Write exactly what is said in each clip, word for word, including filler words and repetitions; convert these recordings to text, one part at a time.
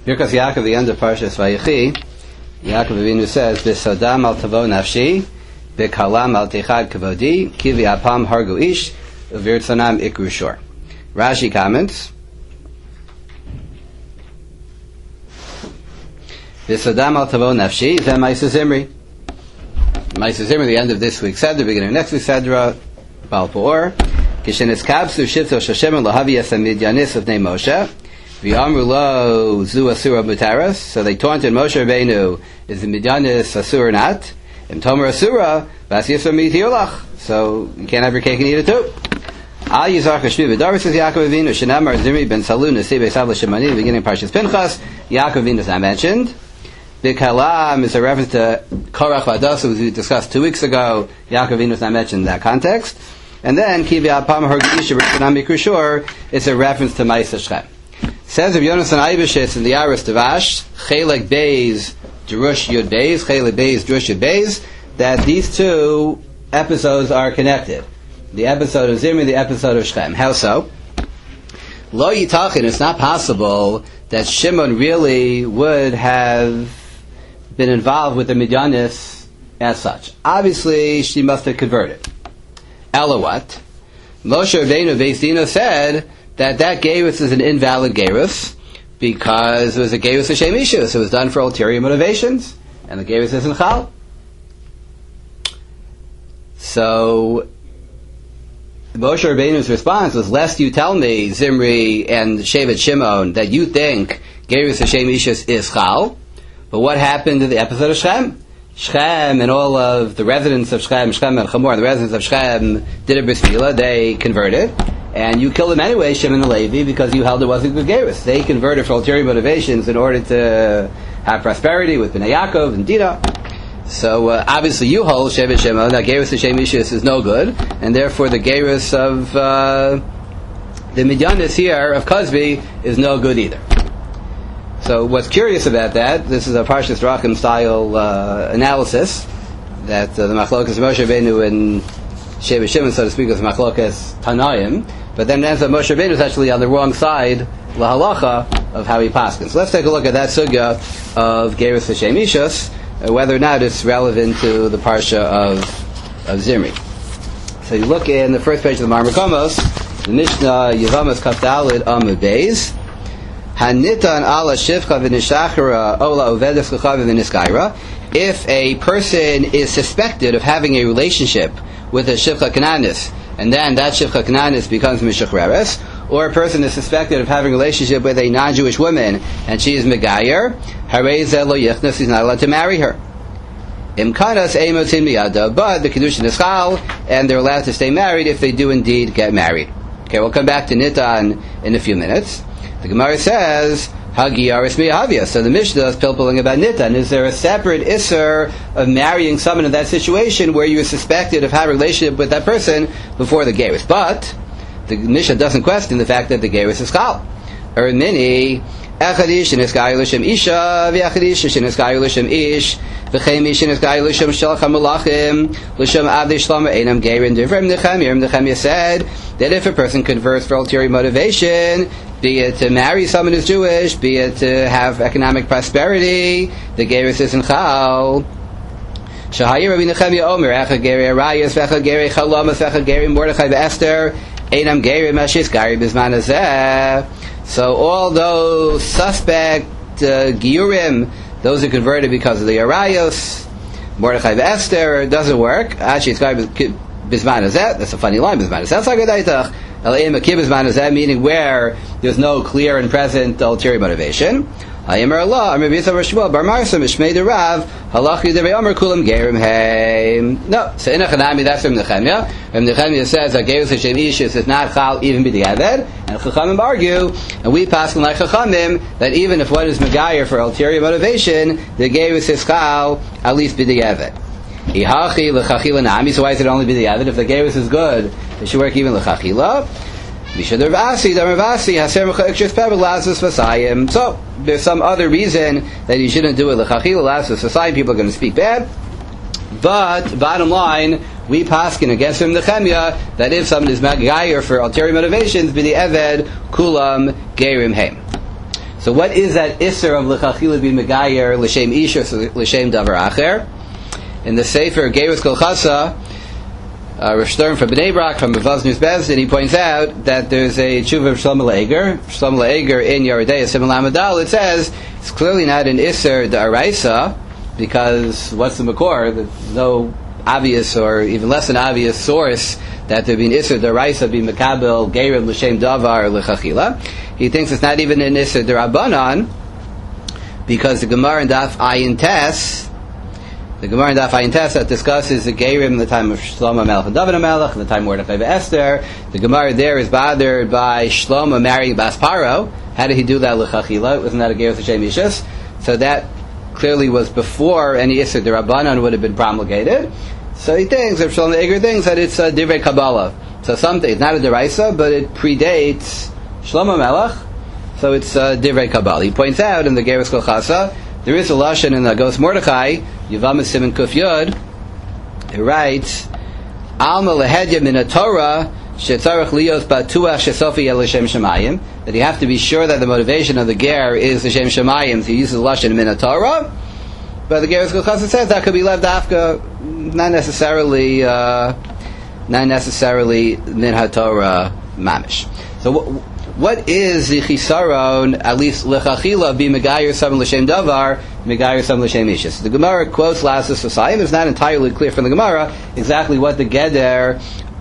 Birkas Yaakov, the end of Parshas Vayechi, Yaakov Avinu says, "B'sodam al tavo nafshi, b'kalam al techad kavodi, ki v'apam hargu ish, u'virtzonam ikru shor." Rashi comments, "B'sodam al tavo nafshi," then Ma'aseh Zimri. Ma'aseh Zimri, the end of this week's Sedra, beginning of next week's Sedra, Baal Peor, Kishenis kabsu shivto shashem lahavi yasamidyanis of name Moshe. V'amru lo zu asura mutaras. So they taunted Moshe Rabbeinu, is the Midyanis asur or not? And Tomer asura, vas yisra mitiolach. So you can't have your cake and eat it too. Al yizar chashmi v'dar, says Yaakov Avinu, shenamar Zimri ben Salun nasi beisav l'shemani, beginning of Parshas Pinchas. Yaakov Avinu is not mentioned. B'kalam is a reference to Korach v'Adas, which we discussed two weeks ago. Yaakov Avinu is not mentioned in that context. And then Ki v'apam hargisha v'rtzonam ikru shor, it's a reference to Ma'aseh Shechem. Says of Yonasan Eibeshitz in the Aris Tavash, Chelek Beis, Jerush Yud Beis, Chelek Beis, Jerush Yud Beis, that these two episodes are connected. The episode of Zimri, the episode of Shechem. How so? Lo Yitachin, it's not possible that Shimon really would have been involved with the Midyanis as such. Obviously, she must have converted. Ella what? Moshe Rabbeinu Beis Dino said that that gerus is an invalid gerus because it was a gerus of Shem Ishus. It was done for ulterior motivations, and the gerus isn't chal. So Moshe Rabbeinu's response was, lest you tell me, Zimri and Shevet Shimon, that you think gerus of Shem Ishus is chal. But what happened to the episode of Shechem? Shechem and all of the residents of Shechem, Shechem and Chamor, the residents of Shechem did a bris milah, they converted. And you killed them anyway, Shimon and Levi, because you held it wasn't good gerus. They converted for ulterior motivations in order to have prosperity with Bnei Yaakov and Dina. So uh, obviously you hold Shevet Shimon that gerus of Shem Ishus is no good, and therefore the gerus of uh, the Midyanis here of Cosby is no good either. So what's curious about that, this is a Parshas Rachim style uh, analysis, that uh, the Machlokas Moshe Rabbeinu and Shevet Shimon, so to speak, is Machlokas Tanaim, but then it ends up Moshe Rabbeinu is actually on the wrong side, lahalacha, of how he paskins. So let's take a look at that sugya of gerus Hashem Ishus, uh, whether or not it's relevant to the parsha of of Zimri. So you look in the first page of the Marmar Komos, the Mishnah Yevamos Kaf Daled Amud Beis, Hanitan ala shivcha v'nishachara ola uvedes l'chav v'niskaira. If a person is suspected of having a relationship with a shivcha kananis, and then that shivcha kananis becomes mishachreres, or a person is suspected of having a relationship with a non-Jewish woman, and she is megayer, harei zeh lo yichnas, he's not allowed to marry her. Imkanas eimotin miyada, but the kedushin is chal, and they're allowed to stay married if they do indeed get married. Okay, we'll come back to Nitan in a few minutes. The Gemara says, Hagiyaris miyahavia. So the Mishnah is pilpulling about Nitan. Is there a separate isser of marrying someone in that situation where you're suspected of having a relationship with that person before the gerus? But the Mishnah doesn't question the fact that the gerus is chal. Or mini, echadish sheneskayu l'shem isha, v'echadish sheneskayu l'shem ish, v'chein mish sheneskayu l'shem shalach hamalachim, l'shem avdei shlama einam gerin divrem nechemir. Nechemia said that if a person converts for ulterior motivation, be it to marry someone who's Jewish, be it to have economic prosperity, the gerus isn't chal. Shahayir Rabbi Nechemia Omer, Echa Geri Arayas, Vecha Geri Chalamas, Vecha Geri Mordechai Ve'Esther, Einam Geri Mashis Gari Bizman Hazeh. So all those suspect uh, Giyurim, those who converted because of the Arayos, Mordechai Ve'Esther, doesn't work. Actually, it's Gari Bizman Hazeh. That's a funny line, Bizman Hazeh. That's like a daitach. Meaning where there's no clear and present ulterior motivation. No, so in a Chanami, that's from Nechemia. When Nechemia says that gerus Hashem Ishus is not chal even b'diavad, and Chachamim argue, and we pass like Chachamim, that even if one is megayer for ulterior motivation, the gerus is chal at least b'diavad. So why is it only b'diavad? If the gerus is good, it should work even l'chachila. So there's some other reason that you shouldn't do it l'chachila. People are going to speak bad. But bottom line, we paskin against him Nechemia that if someone is magayer for ulterior motivations, b'diavad kulam gerim heim. So what is that Isser of L'chachila be Megayer L'shem Isha L'shem Davar Acher? In the Sefer Gerus Kol Chasa, uh, Rosh Stern from Bnei Brak, from Mavaz News Bezdin, he points out that there's a tshuva of Shlomo Le'eger. Shlomo Le'eger in Yeridei Simon Lamadal, it says it's clearly not an Isser D'Araisa, because what's the Makor? There's no obvious or even less than obvious source that there be an Isser D'Araisa be Mekabel Gerim L'Shem Davar L'Chachila. He thinks it's not even an Isser D'Rabbanan, because the Gemara in Daf Ayin Tes, the Gemara in Daf Ayin Tes that discusses the Gerim in the time of Shlomo Melech and David Melech, in the time of Mordechai and Esther, the Gemara there is bothered by Shlomo marrying Bas Paro. How did he do that L'Chachila? Wasn't that a Gerim L'Shem Ishus? So that clearly was before any Isser D'Rabbanan would have been promulgated. So he thinks, if Shlomo Eger thinks that it's a Divrei Kabbalah. So something, it's not a Deraisa, but it predates Shlomo Melech, so it's uh, Divrei Kabbalah. He points out in the Gerus Kol Chasa, there is a Lashon in the Gos Mordechai, Yevamos Siman Kuf Yud, he writes, Alma Lehedya Min HaTorah, Shetzarech Lios Batuach Shesofi El L'Shem Shemayim, that you have to be sure that the motivation of the ger is L'Shem Shemayim, so he uses Lashon Min HaTorah, but the Gerus Kol Chasa says that could be left afka, not necessarily, uh, not necessarily Min HaTorah Mamish. So what, what is the chisaron, at least L'Chachila, be Megayer Sam L'Shem Davar, Megayer Sam L'Shem Ishus? The Gemara quotes Lasus V'Sayim. It's not entirely clear from the Gemara exactly what the Geder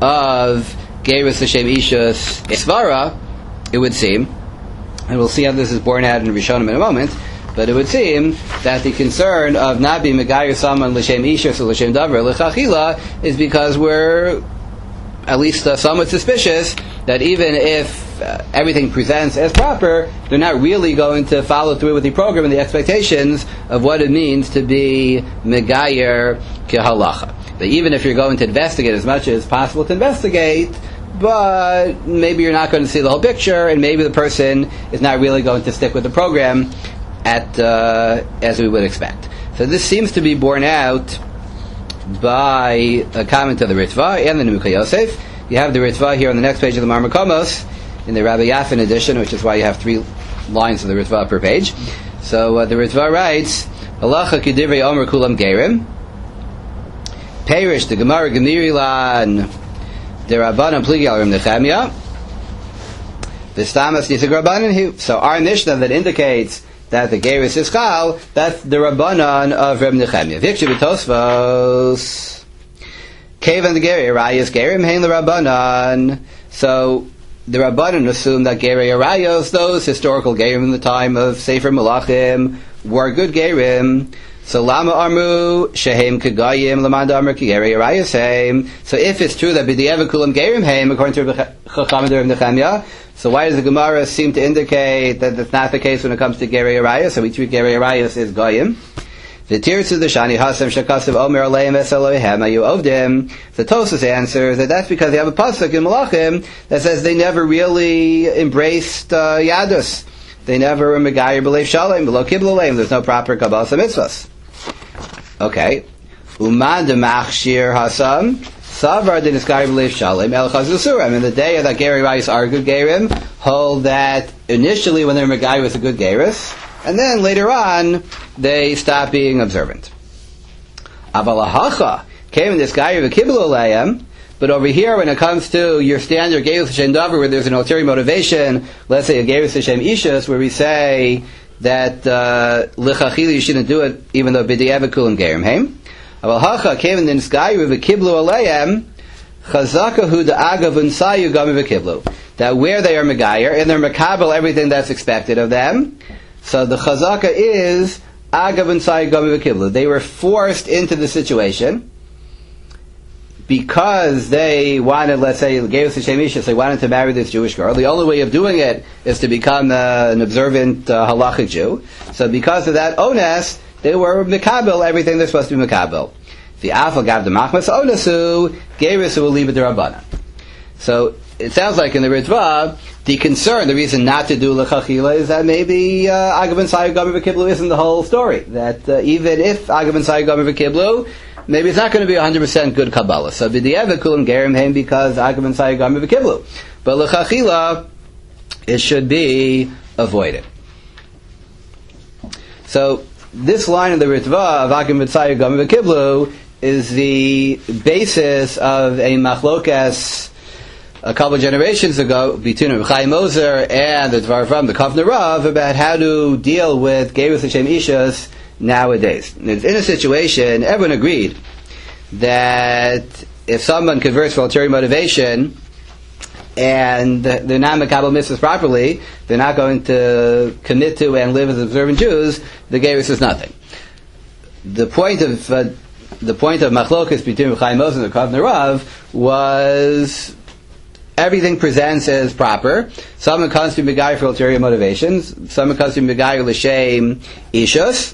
of Gerus L'Shem Ishus Svara, it would seem, and we'll see how this is borne out in Rishonim in a moment, but it would seem that the concern of not being Megayer Sam L'Shem Ishus or L'Shem Davar, L'Chachila, is because we're at least uh, somewhat suspicious that even if uh, everything presents as proper, they're not really going to follow through with the program and the expectations of what it means to be Megayer Kehalacha. That even if you're going to investigate as much as possible to investigate, but maybe you're not going to see the whole picture, and maybe the person is not really going to stick with the program at uh, as we would expect. So this seems to be borne out by a comment of the Ritva and the Nemuka Yosef. You have the Ritva here on the next page of the Marmar Komos in the Rabbi Yafin edition, which is why you have three lines of the Ritva per page. So uh, the Ritva writes, Halacha K'divrei Omer Kulam Gerim, Perish the Gemara Gemiri Lan the Rabbanan Pligi Al Reb Nechemia, V'stamas Nisig Rabbanan Hu. So our Mishnah that indicates that the Geris is Chal, that's the Rabbanan of Reb Nechemia. Vikshu b'Tosfos, Kevan the Geri Arayos Gerim Hein the Rabbanan. So the Rabbanan assume that Geri Arayos, those historical Gerim in the time of Sefer Malachim, were good Gerim. So Lama Armu Shehem Kagayim Lamanda Amr Kigeri Arayos Heim. So if it's true that B'di'eva Kulam Gerim Heim, according to Chacham and Reb Nechemia, so why does the Gemara seem to indicate that that's not the case when it comes to Gerei Arayos? So we treat Gerei Arayos as Goyim. The Tirtzu the Shani Hasem Shakasav Omer Aleim Es Elohem Ayu Ovdim. The Tosas answers that that's because they have a pasuk in Malachim that says they never really embraced uh, Yadus. They never were Megayer B'Leif Shalom B'Lo Kiblu Leim. There's no proper Kabbalah Mitzvahs. Okay. Uman de Machshir Hasam. Savar din Iskari B'Leif Shalom El Chazul Surah. I mean, the day of that Gerei Arayos are good Gerim hold that initially when they're Megayer was a good Geris, and then later on they stop being observant. Avalahacha came in this guy of a Kiblu Leim. But over here, when it comes to your standard Gerus Hashem Davar, where there's an ulterior motivation, let's say a Gerus Hashem Ishus, where we say that L'Chachila you shouldn't do it, even though B'di'eva Kulam Gerim Heim. Aval Hacha came in this guy with a Kiblu Aleim, Chazaka Hu Da'agav Unsayu Gami V'Kiblu. That where they are Megayer, and they're Mekabel everything that's expected of them. So the Chazaka is Agav Unsayu Gami V'Kiblu. They were forced into the situation because they wanted, let's say, Gerus Hashem Ishus, they wanted to marry this Jewish girl. The only way of doing it is to become uh, an observant uh, halachic Jew. So because of that onus, they were Mekabel everything they're supposed to be Mekabel. The Afal Gav the Machmas Onasu, Gerus will leave it to Rabbanan. So it sounds like in the Ritva, the concern, the reason not to do L'Chachila is that maybe Agav and Sayu Gomer V'Kiblu isn't the whole story. That uh, even if Agav and Sayu Gomer V'Kiblu, maybe it's not going to be one hundred percent good Kabbalah. So B'di'eva Kulam Gerim Heim because Agav and Sayu Gomer V'Kiblu. But L'Chachila, it should be avoided. So this line of the Ritva of Akim B'Tzayir Gam V'Kiblu is the basis of a machlokas a couple of generations ago between Reb Chaim Moser and the Dvar from the Kavna Rav about how to deal with Gerus Hashem Ishas nowadays. In a situation, everyone agreed that if someone converts for ulterior motivation and they're not Makabel Mitzvahs properly, they're not going to commit to and live as observant Jews, the Gerus is nothing. The point of uh, the point of machlokas between Reb Chaim Moser and the Kavna Rav was everything presents as proper. Someone comes to Megai for ulterior motivations. Someone comes to Megai l'shem ishus.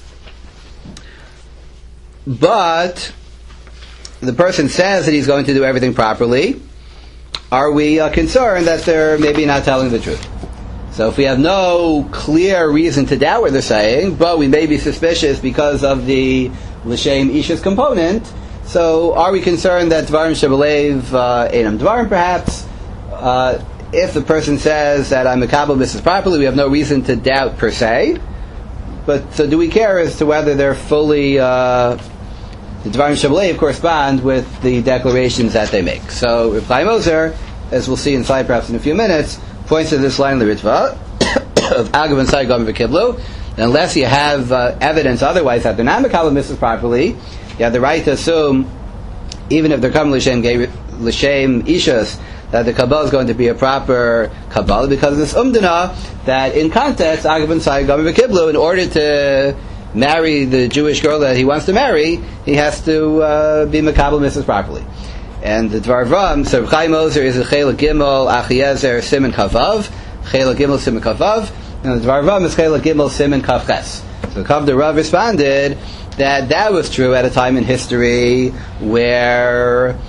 But the person says that he's going to do everything properly. Are we uh, concerned that they're maybe not telling the truth? So if we have no clear reason to doubt what they're saying, but we may be suspicious because of the l'shem ishus component, so are we concerned that Dvarim Shebelev Einam Dvarim perhaps? Uh, if the person says that I'm a Kabbalah Mitzvah properly, we have no reason to doubt per se. But so do we care as to whether they're fully uh, the Dvarim Shebelev correspond with the declarations that they make? So Reb Chaim Moser, as we'll see inside perhaps in a few minutes, points to this line in the Ritva of Agav and Saigam V'Kiblu. Unless you have uh, evidence otherwise that they're not a Kabbalah Mitzvah properly, you have the right to assume, even if they're coming l'shem l'shem ishus, that the Kabbalah is going to be a proper Kabbalah because of this umdana that in context, Agav and Saigam V'Kiblu, in order to marry the Jewish girl that he wants to marry, he has to uh, be Makabel Mitzvahs properly. And the Dvar Vam, so Reb Chaim Moser is a Chela Gimel Achiezer Siman Kavav, Chela Gimel Siman Kavav, and the Dvar Vam is Chela Gimel Siman Kavches. So Kavda Rav responded that that was true at a time in history where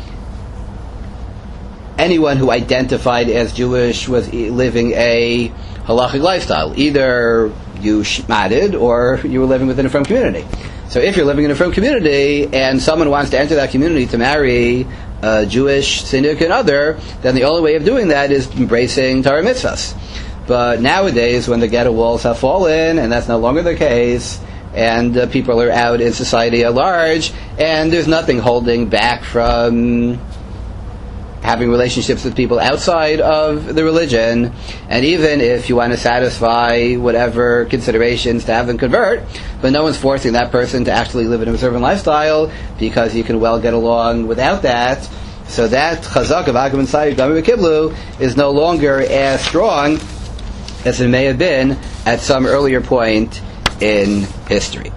anyone who identified as Jewish was living a halachic lifestyle. Either you shmadid or you were living within a frum community. So if you're living in a frum community and someone wants to enter that community to marry a Jewish significant other, then the only way of doing that is embracing Torah mitzvahs. But nowadays, when the ghetto walls have fallen, and that's no longer the case, and uh, people are out in society at large, and there's nothing holding back from having relationships with people outside of the religion, and even if you want to satisfy whatever considerations to have them convert, but no one's forcing that person to actually live an observant lifestyle, because you can well get along without that, so that chazak of Agav and Saigam V'Kiblu is no longer as strong as it may have been at some earlier point in history.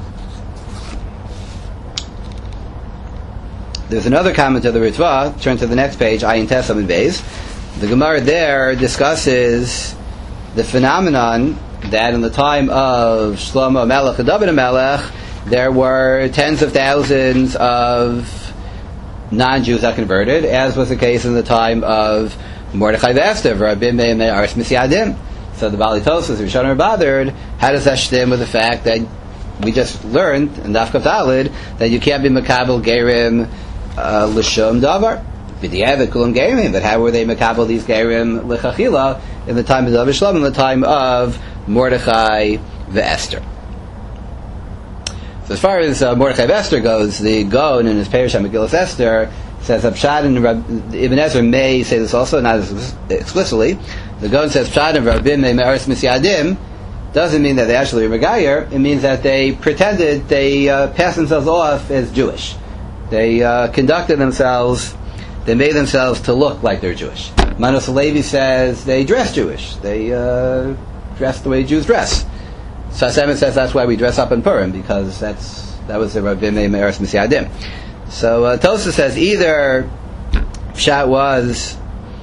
There's another comment of the Ritva. Turn to the next page, Ayin Tesam and Beis. The Gemara there discusses the phenomenon that in the time of Shlomo Melech and David Melech, there were tens of thousands of non-Jews that converted, as was the case in the time of Mordechai V'Esther, Rabim Me'emei Aris Misyadim. So the Bali Tosfos, Rishon bothered, how does that stem with the fact that we just learned in Daf Kaf Daled that you can't be Makabel Gerim Uh, l'shom davar, b'diavad kulam gerim. But how were they makabel these gerim l'chachila in the time of David Shlomo, in the time of Mordechai V'Esther? So as far as uh, Mordechai V'Esther goes, the Gaon in his Perish HaMegillas Esther says Pshat and Rab, Ibn Ezra may say this also, not as explicitly. The Gaon says Pshat and Rabim Me'aris Misyadim doesn't mean that they actually were Megayer. It means that they pretended, they uh, passed themselves off as Jewish. They uh, conducted themselves, they made themselves to look like they're Jewish. Manos Levi says they dress Jewish. They uh, dress the way Jews dress. Sas Emes says that's why we dress up in Purim, because that's that was the Rabim Me'aris Misyadim. So uh, Tosfos says either Pshat was,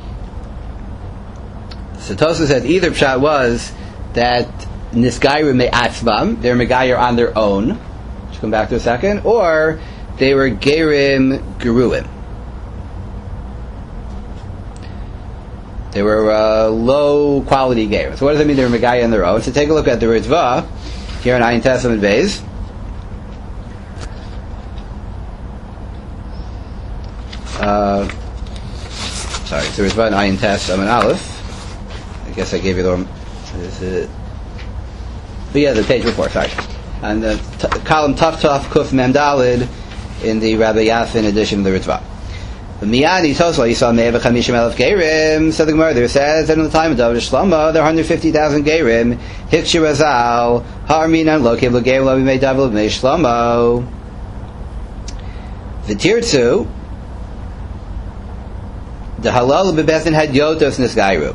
so Tosfos says either Pshat was that Nisgayru Me'atzvam, they're Megayer on their own, which we'll come back to a second, or they were Gerim Geruim. They were uh, low quality Gerim. So what does that mean they were Megaya on their own? So take a look at the Ritva here in Ayin Tesam and Beis. Uh, sorry, so Ritva in Ayin Tesam and Aleph. I guess I gave you the wrong. Is it? But yeah, the page before, sorry. on the t- column Taf Taf Kuf Mem Dalid in the Rabbi Yafin edition of the Ritva. Miyani Tosla, you saw Me'eva Chamishim Elef Geirim. So the Gemara there says that in the time of David Shlomo, there are one hundred fifty thousand Geirim. Hikshu Razal, Harminan, Lokev L'Geirim, Lovi Mei David L'Mei Shlomo. The Tirtzu, the Halal Bebethin had Yotos in this Geiru.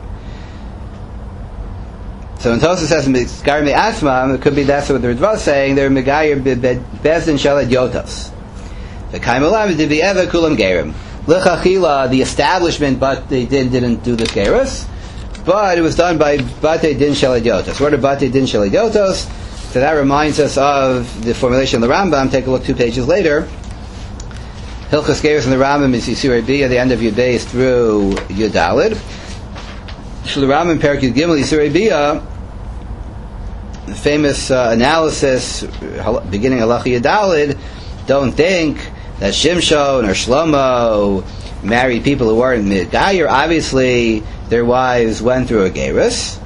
So when Tosha says Megayer Me'atzmam, it could be that's what the Ritva is saying. They're Megayer Bebethin Shalad Yotos. The Kaimalam did the Eva Kulam Gerim. L'chachila, the establishment, but they did, didn't do the Geras, but it was done by Bate Din Shaladiotos. What are Bate Din Shaladiotos? So that reminds us of the formulation of the Rambam. Take a look two pages later. Hilchas Geras in the Rambam is Yisur B at the end of Yud Beis through Yud Dalid. Shul Rambam Perak Yud Gimel Yisur Bia. The famous uh, analysis beginning Halacha Yud Dalid. Don't think that Shimshon or Shlomo married people who weren't Megayer. Obviously, their wives went through a Gerus.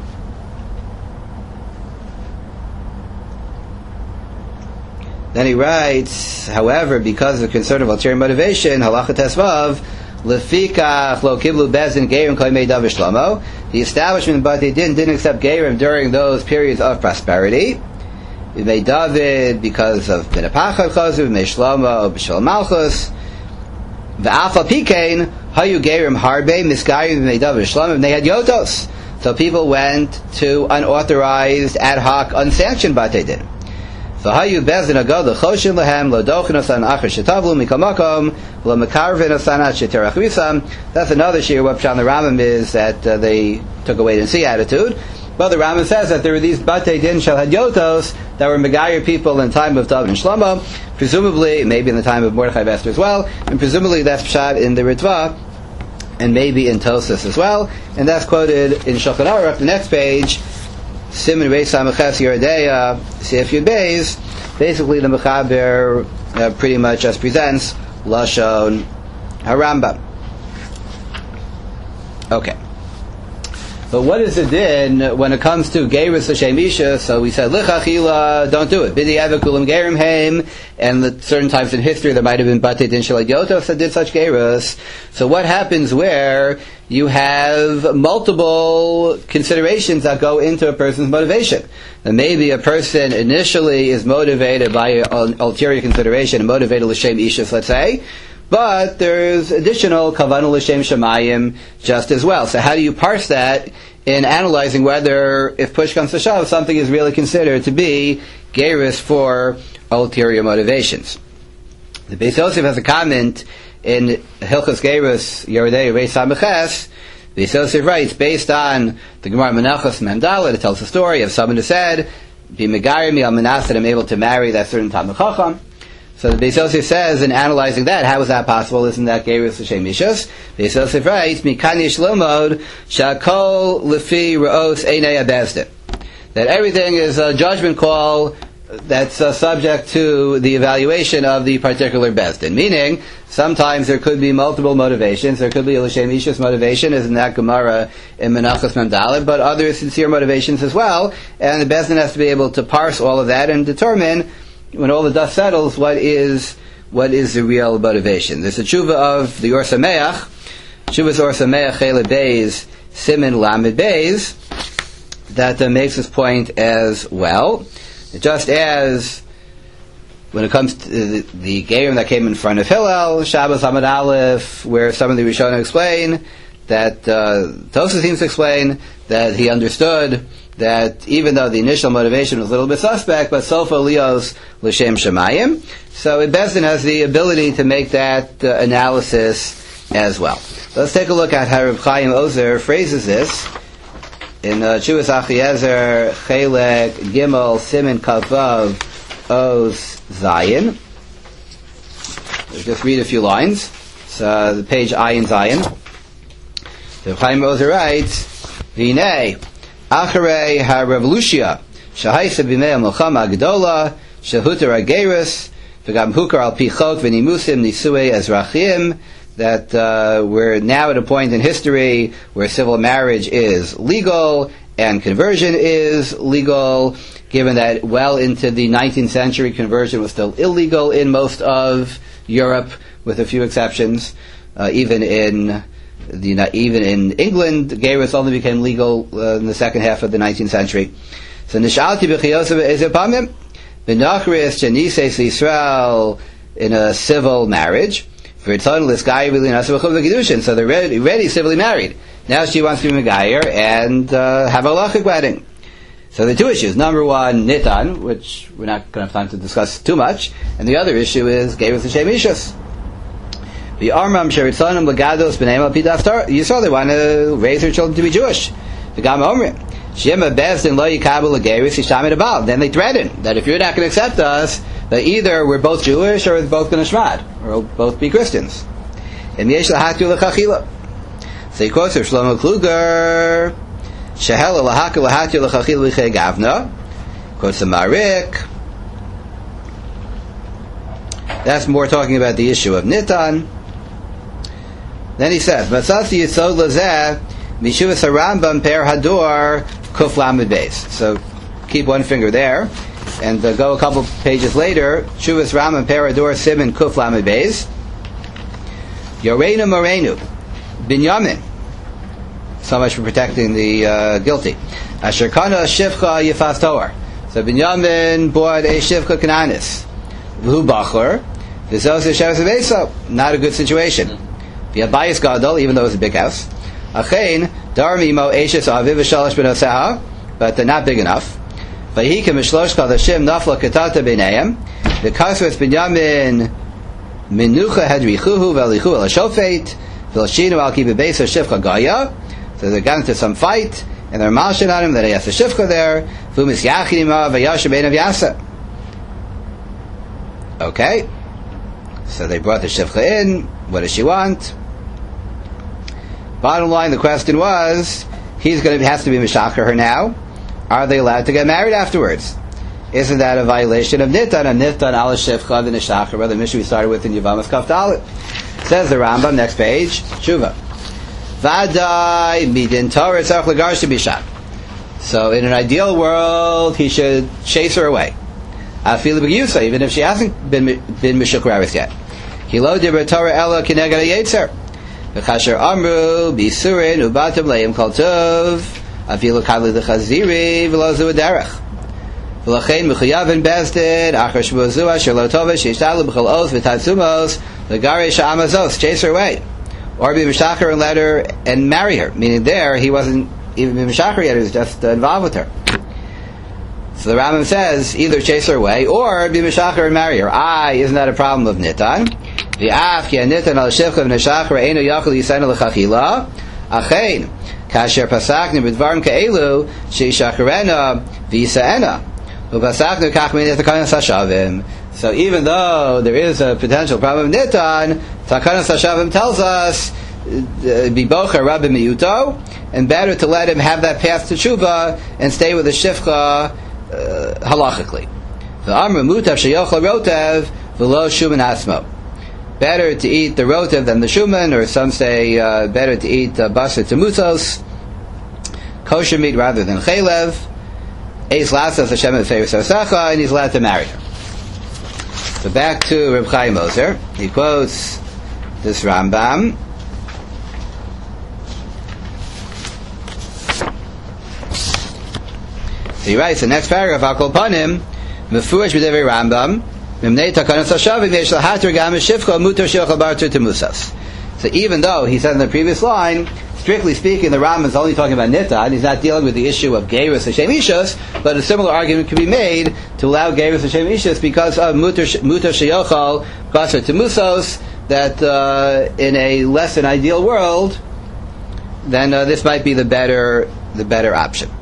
Then he writes, however, because of concern of ulterior motivation, Halacha Tesvav, Lefikach lo kiblu bezin Gerim kol mei David Shlomo. The establishment, but they didn't didn't accept Gerim during those periods of prosperity. We made David because of Benapachad Chazu, we made Shlomo, B'Shalom Malchus. V'Alpha Pikein, Hayu Gerim Harbe, Miskayim, we made David Shlomo, and they had Yotos. So people went to unauthorized, ad hoc, unsanctioned Batei Din. So Hayu Bezin Agod, L'Choshin Lehem, L'Dochin Osan Achar Shetavlu, Mikamakom, L'Mekarvin Osan At Sheterach Risam. That's another shir, what Pshan the Rambam is that uh, they took a wait-and-see attitude. Well, the Rambam says that there were these Batei Din Shel Hadyotos that were Megayer people in the time of David and Shlomo, presumably, maybe in the time of Mordechai Esther as well, and presumably that's Pshat in the Ritva, and maybe in Tosas as well, and that's quoted in Shulchan Aruch, the next page, Siman Reis Samaches Yeredeya, Seif Yud Beis. Basically the Mechaber uh, pretty much just presents Lashon HaRambam. Okay. But what is it then when it comes to Geirus L'Shem Isha? So we said, L'chachila, don't do it. Bidi Evekulim Gerim Heim, and at certain times in history there might have been Batei Din Shalad Yotos that did such Geirus. So what happens where you have multiple considerations that go into a person's motivation? And maybe a person initially is motivated by an ulterior consideration, and motivated L'Shem Isha, let's say, but there's additional kavanah l'shem shemayim just as well. So how do you parse that in analyzing whether, if push comes to shove, something is really considered to be gerus for ulterior motivations? The Beis Yosef has a comment in Hilchos Gerus Yerodei Reis Samaches. The Beis Yosef writes, based on the Gemara Menachos Memdala, it tells the story of someone who said, "Be megayer mi al menas that I'm able to marry that certain Talmid Chacham." So the Beis Yosef says, in analyzing that, how is that possible? Isn't that Gerus L'Shem Ishus? Beis Yosef writes, Mikan yesh lomod shakol lefi re'os einei abezdin. That everything is a judgment call that's uh, subject to the evaluation of the particular bezdin. Meaning, sometimes there could be multiple motivations. There could be a L'Shem Ishus motivation, as in that Gemara in Menachos Memdalid, but other sincere motivations as well. And the bezdin has to be able to parse all of that and determine, when all the dust settles, what is what is the real motivation. There's a tshuva of the Or Sameach, Tshuva's Or Sameach Chele Beis, Siman Lamed Beis, that uh, makes this point as well. Just as when it comes to the, the Gerim that came in front of Hillel, Shabbos Amud Aleph, where some of the Rishonim explain that, uh, Tosafos seems to explain that he understood that even though the initial motivation was a little bit suspect, but Sofa Lios L'Shem Shemayim, so Bezdin has the ability to make that uh, analysis as well. Let's take a look at how Reb Chaim Ozer phrases this in uh, Chuvas Achiezer Chelek Gimel Siman Kavav Oz Zayin. Let's just read a few lines. It's uh, the page Ayin Zayin. Reb Chaim Ozer writes, V'nei Acharei ha-revolutia shahaisa b'mei ha-milchama agdola shehuter ha-gerus v'gam hukar al pi chok v'nimusim nisuei ezrachim, that uh, we're now at a point in history where civil marriage is legal and conversion is legal, given that well into the nineteenth century, conversion was still illegal in most of Europe, with a few exceptions. Uh, even in the even in England, Gerus only became legal uh, in the second half of the nineteenth century. So Nishalti b'chiyosem ezepamim b'nachris shenises Yisrael in a civil marriage. For tzon l'skai really nasa b'chuv v'kedushin. So they're ready, ready civilly married. Now she wants to be megayer and uh, have a halachic wedding. So there are two issues. Number one, nitan, which we're not going to have time to discuss too much, and the other issue is gerus l'shem ishus. The Armam Sheritzonim Lagados B'nei Malpi Daftar Yisrael, they want to raise their children to be Jewish. The Gam Omrim Shema Bezdin Lo Yikabu Lageris Yishamid Abal. Then they threaten that if you're not going to accept us, that either we're both Jewish or we're both going to shmad, or we'll both be Christians. And Yesh Lahatu L'Chachila. So he quotes from Shlomo Kluger Shehel Lahaka Lahatu L'Chachila L'Chei Gavna. Quotes the Marik. That's more talking about the issue of Nitan. Then he says, "Matzasi Yisod Lazeh Mishuvas Harambam Per Hador Kuf Lamed Beis." So keep one finger there, and uh, go a couple pages later. Shuvas Rambam Per Hador Siman Kuf Lamed Beis. Yoreinu Morenu Binyamin. So much for protecting the uh, guilty. Asher Kana Shivcha Yifas Toar. So Binyamin bought a Shivcha Kananis. V'hu Bachor. This is also Shavas Beisa. Not a good situation. The Abayis Gadol, even though it was a big house. Achein, Darmi Mo Eishes Aviv V'Shalosh B'Noseha, but they're not big enough. V'Hika Mishlosh Kadashim Nafla Ketata B'Neim. The Kasvus Binyamin Minucha Hedrichuhu V'Elichu El Shofet V'Lashinu Al Kibbeh Beisa Shivcha Gaya. So they got into some fight, and they're malshin on him that he has a Shivcha there. V'Umis Yachinima V'Yashem Beinav Yasa. Okay. So they brought the Shivcha in. What does she want? Bottom line, the question was, he's going to has to be Mishacher her now. Are they allowed to get married afterwards? Isn't that a violation of Nitan? A Nitan ala Shivcha the Nishacher, the mission we started with in Yavamas Kaf Dalet. Says the Rambam, next page, Shuva. Vadai midin Torah tzarich lagarsh b'isha. So in an ideal world, he should chase her away. Afilu b'gyusa, even if she hasn't been been Mishukraris yet. Hilo dibra Torah ela kineged yetzer. V'chasher amru b'isurin ubatim leim kol tov afilu kadli d'chaziri v'lo zu derech. V'lachein m'chuyav bezdin achar shmuzu asher lo tova sheishtalu b'chol oz v'tatzumos l'garish ha'amazos. Chase her away. Or be Mishacher and let her and marry her. Meaning there, he wasn't even Mishacher yet, he was just uh, involved with her. So the Rambam says, either chase her away, or be Mishacher and marry her. Ah, isn't that a problem of Nitan? The Af, ki Nitan al Shivcha v'Nishacher eino yachol yisayna l'chachila, achein, kasher pasakni b'dvarim ka'elu, she'ishacherena v'yisa'ena, u'pasakni kach min etakanas hashavim. So even though there is a potential problem of Nitan, Takanas Hashavim tells us, Bibocha Rabbi Miyuto, and better to let him have that path to Tshuva and stay with the Shifcha uh, halachically. The Amr Mutav Sheyochel Rotev, V'lo Shuman Asmo. Better to eat the Rotev than the Shuman, or some say uh, better to eat uh, Basar Temutos, kosher meat rather than Chalev. Eis Lasas Hashem Efeir Sosacha, and he's allowed to marry her. So back to Reb Chaim Moser. He quotes this Rambam. So he writes the next paragraph, Akol Panim, Mefurish B'Devei Rambam, Mimnei Takanas Hashavim, Yesh Lahater Gam Shivcha, Mutar Shilcha Bartur Temusas. So even though he said in the previous line, strictly speaking, the Rambam is only talking about Nitan, he's not dealing with the issue of Gerus Hashem Ishus, but a similar argument can be made to allow Gerus Hashem Ishus because of Mutar Sheyochal Basar Temusos, that uh, in a less than ideal world, then uh, this might be the better the better option.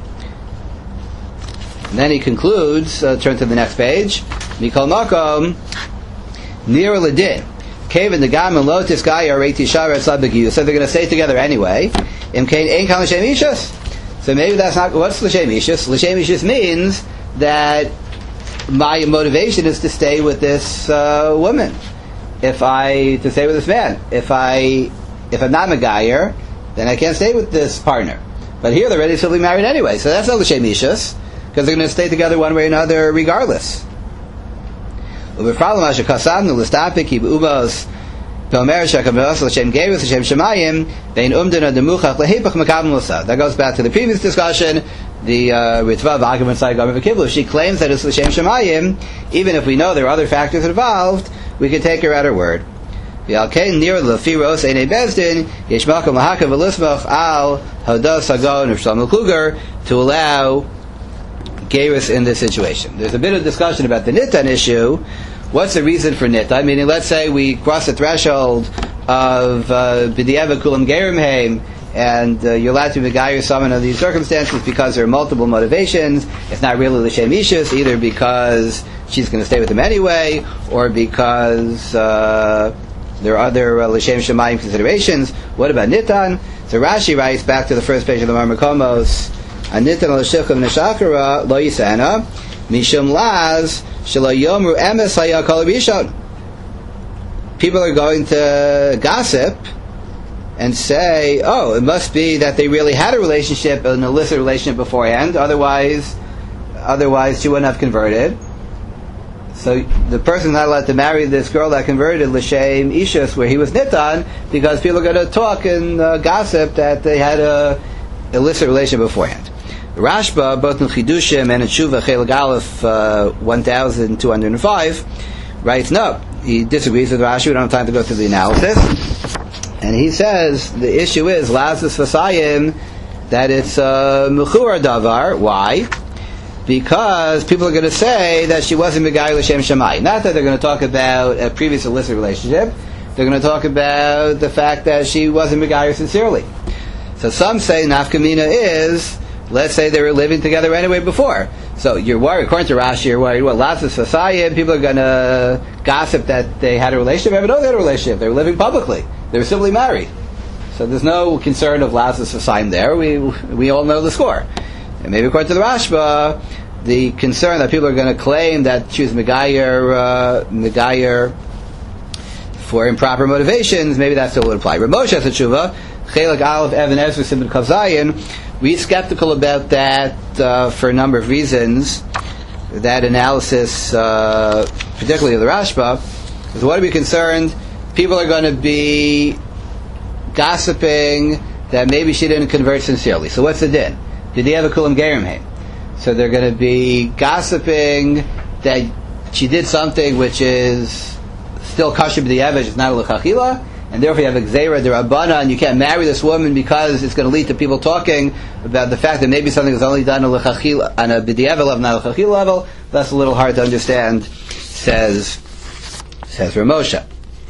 And then he concludes, uh, turn to the next page, Mikol Makom, Nir Ladin. Kevin the Gam and Lotus Guy are Reiti Shara Sabagu. So they're going to stay together anyway. Im Kain Ein Kal L'Shem Ishus. So maybe that's not what's L'Shem Ishus. L'Shem Ishus means that my motivation is to stay with this uh, woman. If I to stay with this man. If I if I'm not Megayer, then I can't stay with this partner. But here they're already civilly married anyway, so that's not l'shem ishus, because they're going to stay together one way or another regardless. The problem is that goes back to the previous discussion. The uh, Ritva argument side government kibble. If she claims that it's l'shem shemayim, even if we know there are other factors involved, we can take her at her word. To allow gerus in this situation. There's a bit of discussion about the nitan issue. What's the reason for nitan? Meaning, let's say we cross the threshold of b'di'eva kulam gerim heim, and uh, you're allowed to beguile someone under these circumstances because there are multiple motivations. It's not really l'shem ishus, either because she's going to stay with him anyway, or because uh, there are other uh, l'shem shemayim considerations. What about nitan? So Rashi writes back to the first page of the Mar Makomos, Anitan al shilchav neshakara lo yisana mishum laz shelo yomru emes haya kol rishon. People are going to gossip and say, oh, it must be that they really had a relationship, an illicit relationship beforehand, otherwise otherwise she wouldn't have converted. So the person's not allowed to marry this girl that converted l'shem ishus, where he was nitan, because people are going to talk and uh, gossip that they had a illicit relationship beforehand. Rashba, both in Chidushim and in Tshuva Chelik Aleph uh, one thousand two hundred five, writes no. He disagrees with Rashi. We don't have time to go through the analysis. And he says the issue is Lazarus Vasayim, that it's a Mechura Davar. Why? Because people are going to say that she wasn't Megayi L'Shem Shammai. Not that they're going to talk about a previous illicit relationship. They're going to talk about the fact that she wasn't Megayi sincerely. So some say Nafkamina is, let's say they were living together anyway before. So you're worried, according to Rashi, you're worried, well, lots of society, people are going to gossip that they had a relationship. But no, they had a relationship. They were living publicly. They were civilly married. So there's no concern of Lazarus society there. We we all know the score. And maybe according to the Rashba, the concern that people are going to claim that she was Megayer, uh, Megayer for improper motivations, maybe that still would apply. Ramosha has a tshuva, Chelik Aleph Even Ezra Siman Kav Zayin. We're skeptical about that uh, for a number of reasons. That analysis, uh, particularly of the Rashba, is what are we concerned? People are going to be gossiping that maybe she didn't convert sincerely. So what's the din? Did they have a kulam gerim heim? So they're going to be gossiping that she did something which is still kasher b'di'evet, it's not a l'chachila, and therefore you have a gzeira d'Rabbana, and you can't marry this woman because it's going to lead to people talking about the fact that maybe something was only done on a l'chachila, on a b'di'evet level, not a l'chachila level. That's a little hard to understand, says says Ramosha.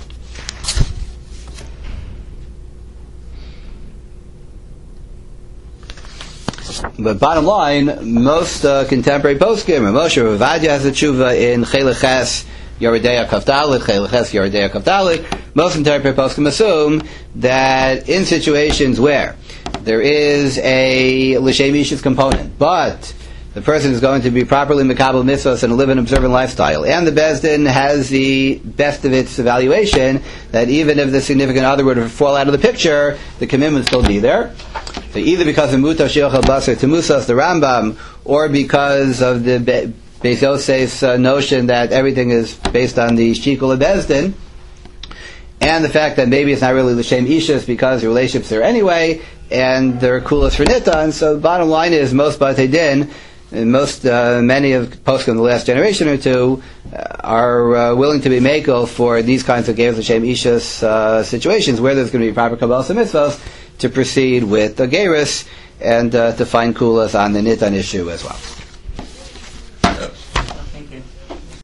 But bottom line, most uh, contemporary poskim, Moshe Ravadia has a tshuva in Cheleches Yoredeya Kavdalit, Cheleches Yoredeya Kavdalit. Most contemporary poskim assume that in situations where there is a l'shem ishus component, but the person is going to be properly mekabel mitzvos and live an observant lifestyle, and the Beis Din has the best of its evaluation, that even if the significant other would fall out of the picture, the commitment would still be there. So either because of mutar she'ochel basar to musas, the Rambam, or because of the Be- Beis Yosef's uh, notion that everything is based on the shikul of Beis Din, and the fact that maybe it's not really l'shem ishus because the relationships there anyway, and they're kulas for nitan. So the bottom line is most Batei Din, and most, uh, many of poskim in the last generation or two uh, are uh, willing to be makel for these kinds of geirus l'shem ishus uh, situations where there's going to be proper kabbalas and mitzvos to proceed with the geirus and uh, to find kulas on the nitan issue as well.